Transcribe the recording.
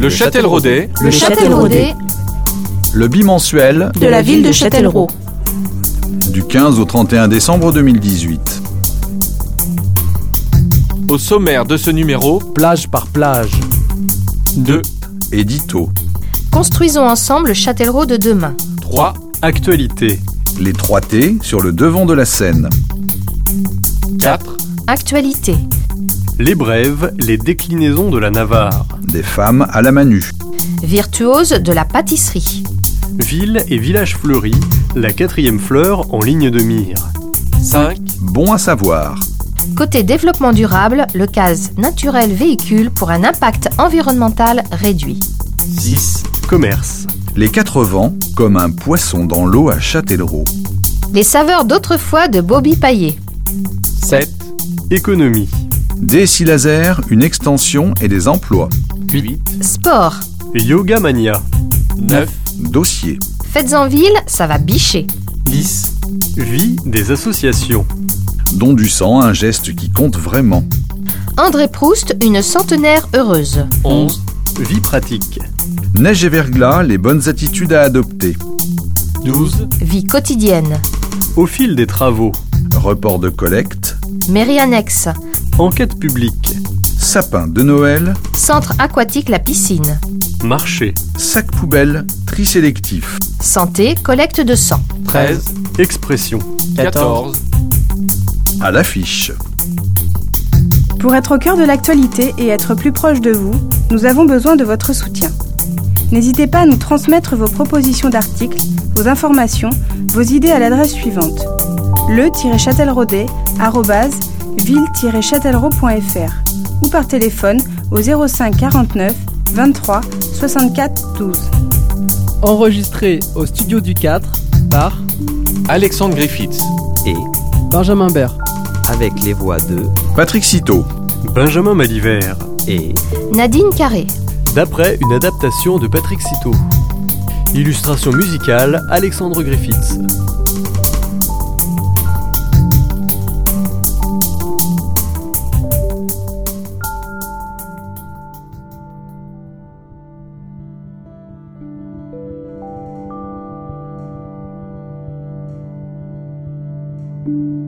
Le Châtelleraudais. Le Châtelleraudais Le bimensuel de la ville de Châtellerault. Du 15 au 31 décembre 2018. Au sommaire de ce numéro, Plage par plage. 2, Édito. Construisons ensemble Châtellerault de demain. 3, Actualité. Les 3 T sur le devant de la scène. 4, Actualité. Les brèves, les déclinaisons de la Navarre. Des femmes à la Manu. Virtuose de la pâtisserie. Ville et village fleuris, la 4e fleur en ligne de mire. 5, Bon à savoir. Côté développement durable, le gaz naturel véhicule pour un impact environnemental réduit. 6, Commerce. Les 4 vents comme un poisson dans l'eau à Châtellerault. Les saveurs d'autrefois de Bobby Paillet. 7, Économie. DSI Laser, une extension et des emplois. 8, Sport. Yoga Mania. 9, Dossier. Faites en ville, ça va bicher. 10, Vie des associations. Don du sang, un geste qui compte vraiment. André Proust, une centenaire heureuse. 11, Vie pratique. Neige et verglas, les bonnes attitudes à adopter. 12, Vie quotidienne. Au fil des travaux. Report de collecte. Mairie annexe. Enquête publique. Sapin de Noël. Centre aquatique La Piscine. Marché. Sac poubelle, tri sélectif. Santé, collecte de sang. 13, Expression. 14, À l'affiche. Pour être au cœur de l'actualité et être plus proche de vous, nous avons besoin de votre soutien. N'hésitez pas à nous transmettre vos propositions d'articles, vos informations, vos idées à l'adresse suivante: le-châtelleraudais@ville-châtellerault.fr ou par téléphone au 05 49 23 64 12. Enregistré au studio du 4 par Alexandre Griffiths. Et Benjamin Bert. avec les voix de Patrick Citeau. Benjamin Malivert. et Nadine Carré. D'après une adaptation de Patrick Citeau. Illustration musicale, Alexandre Griffiths. Thank you.